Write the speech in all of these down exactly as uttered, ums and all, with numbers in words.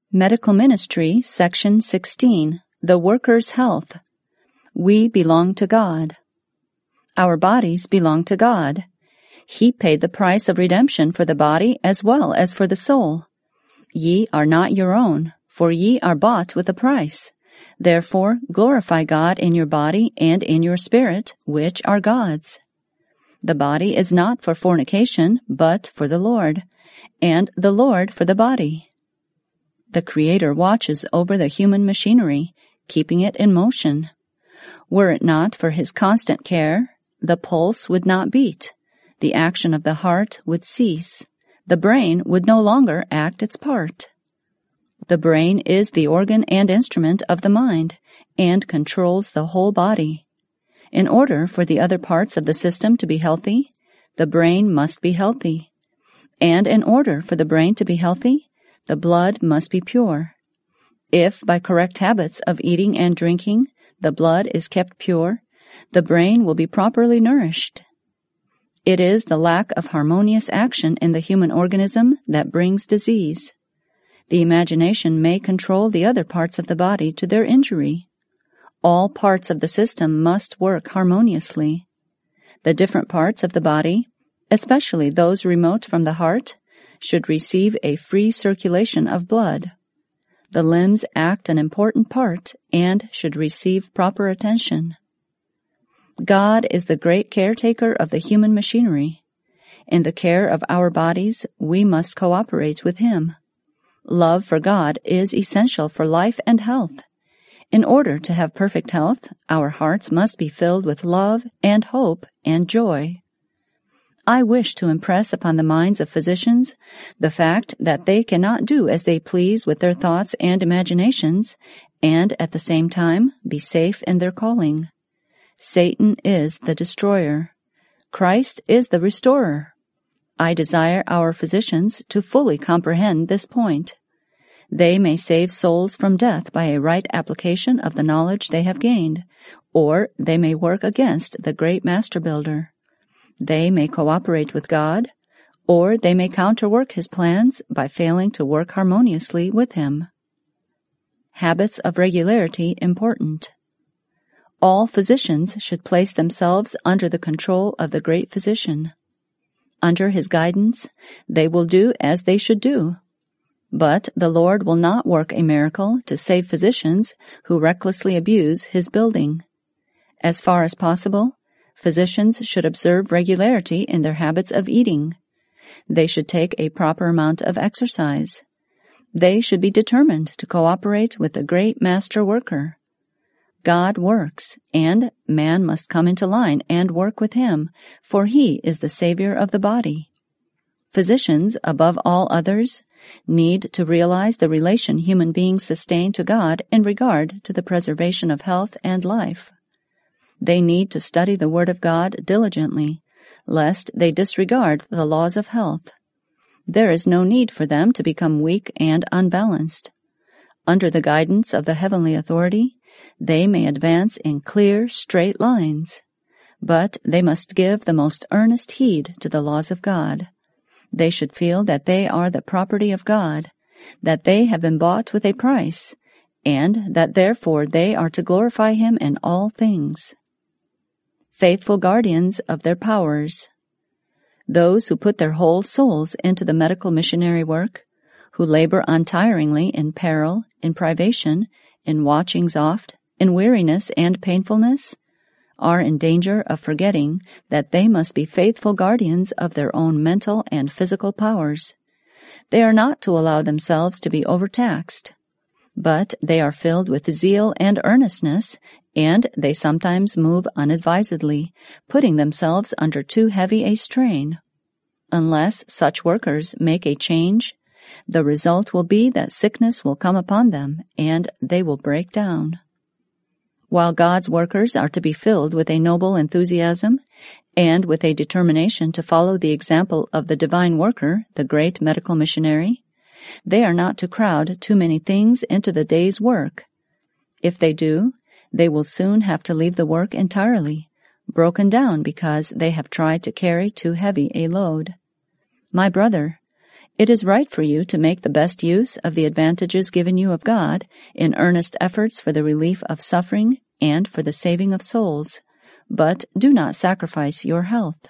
Medical Ministry, Section sixteen, The Worker's Health. We belong to God. Our bodies belong to God. He paid the price of redemption for the body as well as for the soul. Ye are not your own, for ye are bought with a price. Therefore glorify God in your body and in your spirit, which are God's. The body is not for fornication, but for the Lord, and the Lord for the body. The Creator watches over the human machinery, keeping it in motion. Were it not for His constant care, the pulse would not beat, the action of the heart would cease, the brain would no longer act its part. The brain is the organ and instrument of the mind, and controls the whole body. In order for the other parts of the system to be healthy, the brain must be healthy. And in order for the brain to be healthy, the blood must be pure. If by correct habits of eating and drinking the blood is kept pure, the brain will be properly nourished. It is the lack of harmonious action in the human organism that brings disease. The imagination may control the other parts of the body to their injury. All parts of the system must work harmoniously. The different parts of the body, especially those remote from the heart, should receive a free circulation of blood. The limbs act an important part and should receive proper attention. God is the great caretaker of the human machinery. In the care of our bodies, we must cooperate with Him. Love for God is essential for life and health. In order to have perfect health, our hearts must be filled with love and hope and joy. I wish to impress upon the minds of physicians the fact that they cannot do as they please with their thoughts and imaginations, and at the same time be safe in their calling. Satan is the destroyer. Christ is the restorer. I desire our physicians to fully comprehend this point. They may save souls from death by a right application of the knowledge they have gained, or they may work against the great master builder. They may cooperate with God, or they may counterwork His plans by failing to work harmoniously with Him. Habits of regularity important. All physicians should place themselves under the control of the great physician. Under His guidance, they will do as they should do. But the Lord will not work a miracle to save physicians who recklessly abuse His building. As far as possible, physicians should observe regularity in their habits of eating. They should take a proper amount of exercise. They should be determined to cooperate with the great master worker. God works, and man must come into line and work with Him, for He is the Savior of the body. Physicians, above all others, need to realize the relation human beings sustain to God in regard to the preservation of health and life. They need to study the Word of God diligently, lest they disregard the laws of health. There is no need for them to become weak and unbalanced. Under the guidance of the heavenly authority, they may advance in clear, straight lines. But they must give the most earnest heed to the laws of God. They should feel that they are the property of God, that they have been bought with a price, and that therefore they are to glorify Him in all things. Faithful guardians of their powers. Those who put their whole souls into the medical missionary work, who labor untiringly in peril, in privation, in watchings oft, in weariness and painfulness, are in danger of forgetting that they must be faithful guardians of their own mental and physical powers. They are not to allow themselves to be overtaxed, but they are filled with zeal and earnestness, and they sometimes move unadvisedly, putting themselves under too heavy a strain. Unless such workers make a change, the result will be that sickness will come upon them, and they will break down. While God's workers are to be filled with a noble enthusiasm and with a determination to follow the example of the divine worker, the great medical missionary, they are not to crowd too many things into the day's work. If they do, they will soon have to leave the work entirely, broken down because they have tried to carry too heavy a load. My brother, It is right for you to make the best use of the advantages given you of God in earnest efforts for the relief of suffering and for the saving of souls, but do not sacrifice your health.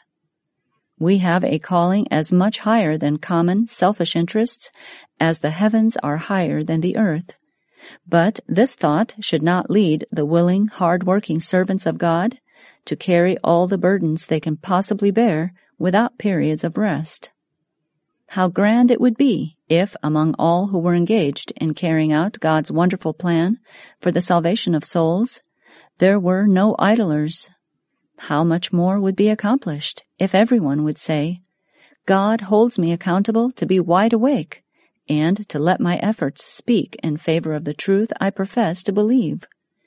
We have a calling as much higher than common selfish interests as the heavens are higher than the earth. But this thought should not lead the willing, hard-working servants of God to carry all the burdens they can possibly bear without periods of rest. How grand it would be if, among all who were engaged in carrying out God's wonderful plan for the salvation of souls, there were no idlers. How much more would be accomplished if everyone would say, God holds me accountable to be wide awake and to let my efforts speak in favor of the truth I profess to believe.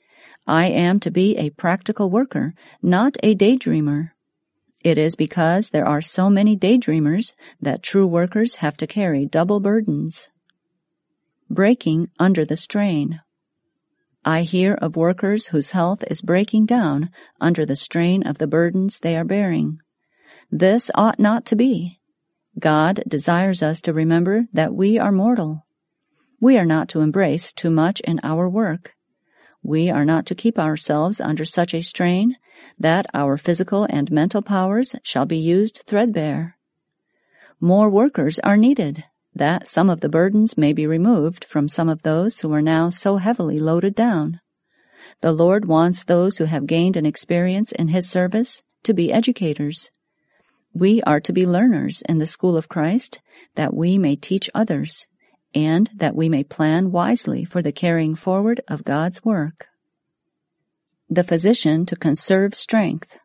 I am to be a practical worker, not a daydreamer. It is because there are so many daydreamers that true workers have to carry double burdens. Breaking under the strain. I hear of workers whose health is breaking down under the strain of the burdens they are bearing. This ought not to be. God desires us to remember that we are mortal. We are not to embrace too much in our work. We are not to keep ourselves under such a strain that our physical and mental powers shall be used threadbare. More workers are needed, that some of the burdens may be removed from some of those who are now so heavily loaded down. The Lord wants those who have gained an experience in His service to be educators. We are to be learners in the school of Christ, that we may teach others, and that we may plan wisely for the carrying forward of God's work. The physician to conserve strength.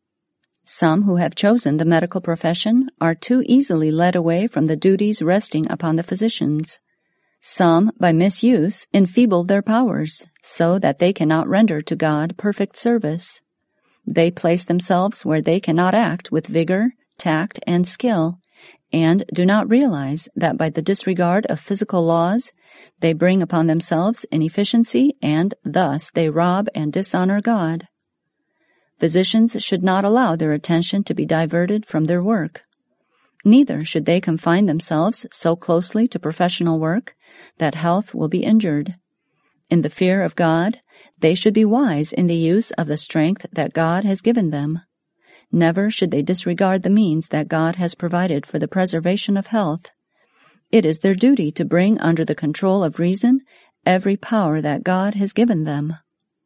Some who have chosen the medical profession are too easily led away from the duties resting upon the physicians. Some, by misuse, enfeeble their powers, so that they cannot render to God perfect service. They place themselves where they cannot act with vigor, tact, and skill, and do not realize that by the disregard of physical laws, they bring upon themselves inefficiency, and thus they rob and dishonor God. Physicians should not allow their attention to be diverted from their work. Neither should they confine themselves so closely to professional work that health will be injured. In the fear of God, they should be wise in the use of the strength that God has given them. Never should they disregard the means that God has provided for the preservation of health. It is their duty to bring under the control of reason every power that God has given them.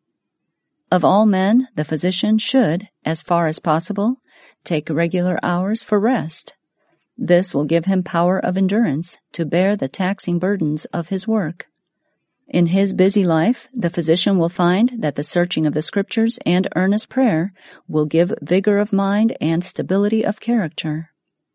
Of all men, the physician should, as far as possible, take regular hours for rest. This will give him power of endurance to bear the taxing burdens of his work. In his busy life, the physician will find that the searching of the Scriptures and earnest prayer will give vigor of mind and stability of character.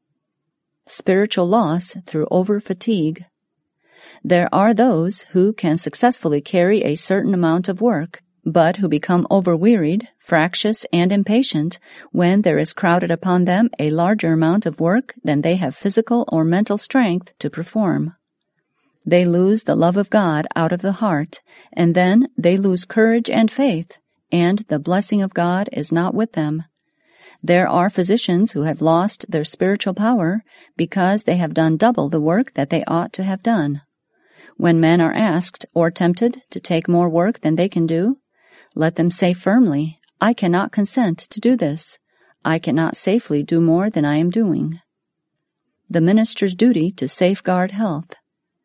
Spiritual loss through over-fatigue. There are those who can successfully carry a certain amount of work, but who become overwearied, fractious, and impatient when there is crowded upon them a larger amount of work than they have physical or mental strength to perform. They lose the love of God out of the heart, and then they lose courage and faith, and the blessing of God is not with them. There are physicians who have lost their spiritual power because they have done double the work that they ought to have done. When men are asked or tempted to take more work than they can do, let them say firmly, I cannot consent to do this. I cannot safely do more than I am doing. The minister's duty to safeguard health.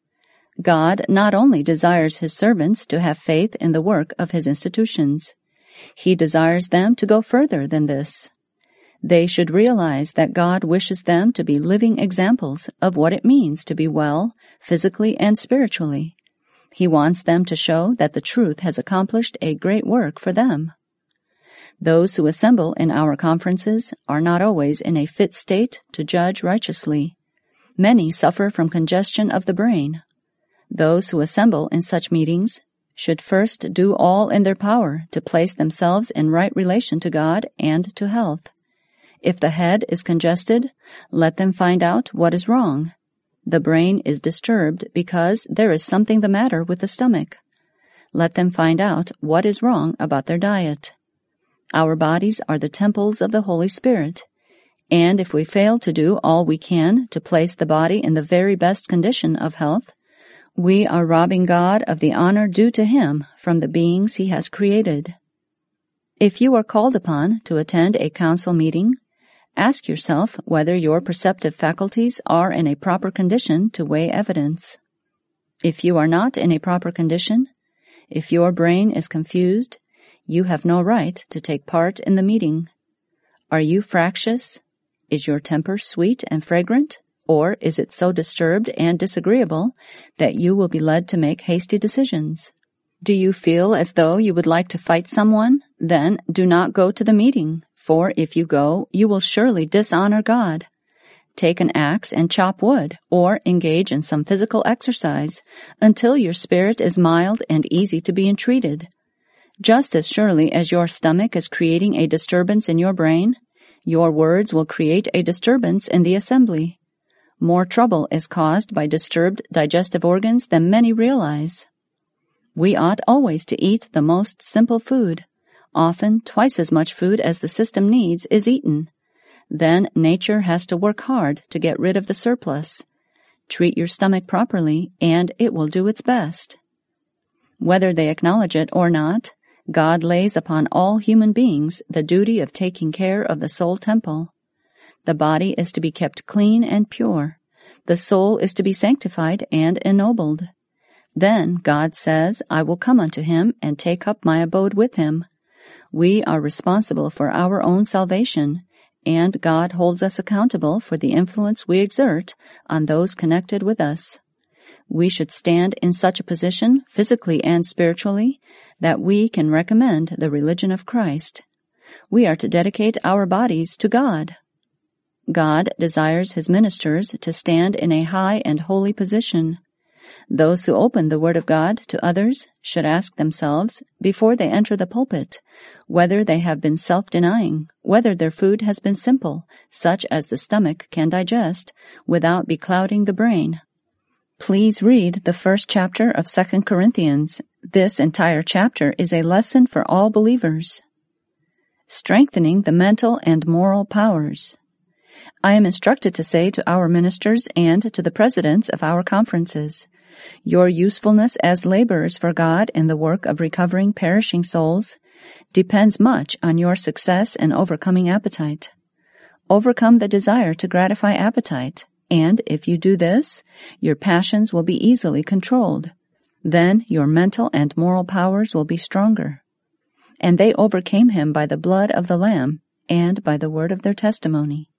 God not only desires His servants to have faith in the work of His institutions, He desires them to go further than this. They should realize that God wishes them to be living examples of what it means to be well, physically and spiritually. He wants them to show that the truth has accomplished a great work for them. Those who assemble in our conferences are not always in a fit state to judge righteously. Many suffer from congestion of the brain. Those who assemble in such meetings should first do all in their power to place themselves in right relation to God and to health. If the head is congested, let them find out what is wrong. The brain is disturbed because there is something the matter with the stomach. Let them find out what is wrong about their diet. Our bodies are the temples of the Holy Spirit. And if we fail to do all we can to place the body in the very best condition of health, we are robbing God of the honor due to Him from the beings He has created. If you are called upon to attend a council meeting, ask yourself whether your perceptive faculties are in a proper condition to weigh evidence. If you are not in a proper condition, if your brain is confused, you have no right to take part in the meeting. Are you fractious? Is your temper sweet and fragrant? Or is it so disturbed and disagreeable that you will be led to make hasty decisions? Do you feel as though you would like to fight someone? Then do not go to the meeting, for if you go, you will surely dishonor God. Take an axe and chop wood, or engage in some physical exercise until your spirit is mild and easy to be entreated. Just as surely as your stomach is creating a disturbance in your brain, your words will create a disturbance in the assembly. More trouble is caused by disturbed digestive organs than many realize. We ought always to eat the most simple food. Often twice as much food as the system needs is eaten. Then nature has to work hard to get rid of the surplus. Treat your stomach properly, and it will do its best. Whether they acknowledge it or not, God lays upon all human beings the duty of taking care of the soul temple. The body is to be kept clean and pure. The soul is to be sanctified and ennobled. Then God says, I will come unto him and take up my abode with him. We are responsible for our own salvation, and God holds us accountable for the influence we exert on those connected with us. We should stand in such a position, physically and spiritually, that we can recommend the religion of Christ. We are to dedicate our bodies to God. God desires His ministers to stand in a high and holy position. Those who open the Word of God to others should ask themselves, before they enter the pulpit, whether they have been self-denying, whether their food has been simple, such as the stomach can digest, without beclouding the brain. Please read the first chapter of Second Corinthians. This entire chapter is a lesson for all believers. Strengthening the mental and moral powers. I am instructed to say to our ministers and to the presidents of our conferences, your usefulness as laborers for God in the work of recovering perishing souls depends much on your success in overcoming appetite. Overcome the desire to gratify appetite, and if you do this, your passions will be easily controlled. Then your mental and moral powers will be stronger. And they overcame him by the blood of the Lamb and by the word of their testimony.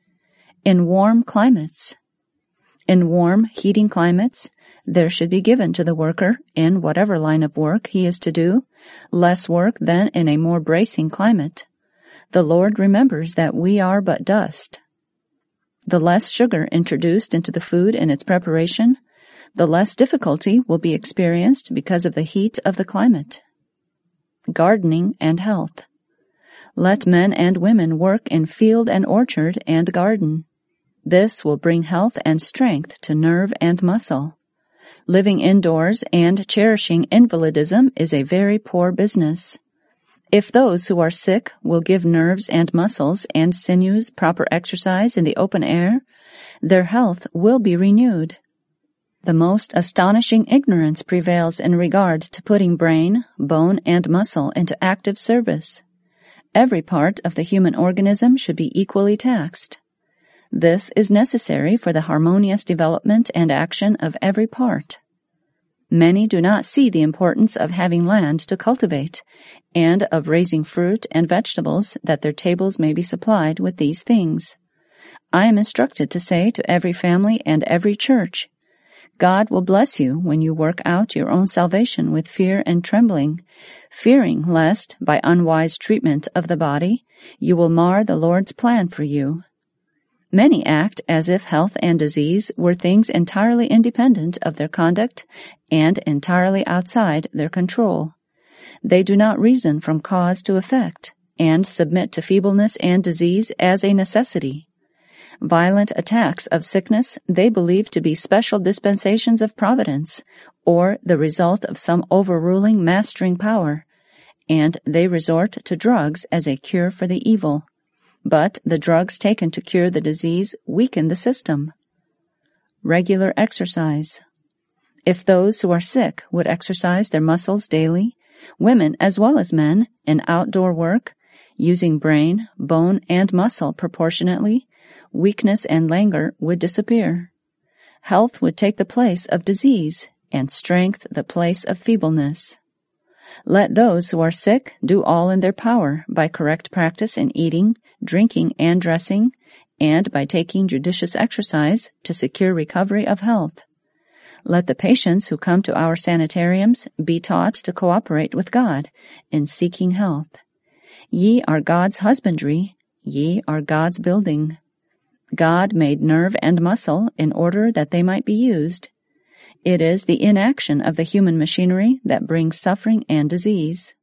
In warm climates. In warm, heating climates, there should be given to the worker, in whatever line of work he is to do, less work than in a more bracing climate. The Lord remembers that we are but dust. The less sugar introduced into the food in its preparation, the less difficulty will be experienced because of the heat of the climate. Gardening and health. Let men and women work in field and orchard and garden. This will bring health and strength to nerve and muscle. Living indoors and cherishing invalidism is a very poor business. If those who are sick will give nerves and muscles and sinews proper exercise in the open air, their health will be renewed. The most astonishing ignorance prevails in regard to putting brain, bone, and muscle into active service. Every part of the human organism should be equally taxed. This is necessary for the harmonious development and action of every part. Many do not see the importance of having land to cultivate, and of raising fruit and vegetables that their tables may be supplied with these things. I am instructed to say to every family and every church, God will bless you when you work out your own salvation with fear and trembling, fearing lest, by unwise treatment of the body, you will mar the Lord's plan for you. Many act as if health and disease were things entirely independent of their conduct and entirely outside their control. They do not reason from cause to effect, and submit to feebleness and disease as a necessity. Violent attacks of sickness they believe to be special dispensations of providence, or the result of some overruling mastering power, and they resort to drugs as a cure for the evil. but the drugs taken to cure the disease weaken the system. Regular exercise. If those who are sick would exercise their muscles daily, women as well as men, in outdoor work, using brain, bone, and muscle proportionately, weakness and languor would disappear. Health would take the place of disease, and strength the place of feebleness. Let those who are sick do all in their power by correct practice in eating, drinking, and dressing, and by taking judicious exercise to secure recovery of health. Let the patients who come to our sanitariums be taught to cooperate with God in seeking health. Ye are God's husbandry, ye are God's building. God made nerve and muscle in order that they might be used. It is the inaction of the human machinery that brings suffering and disease.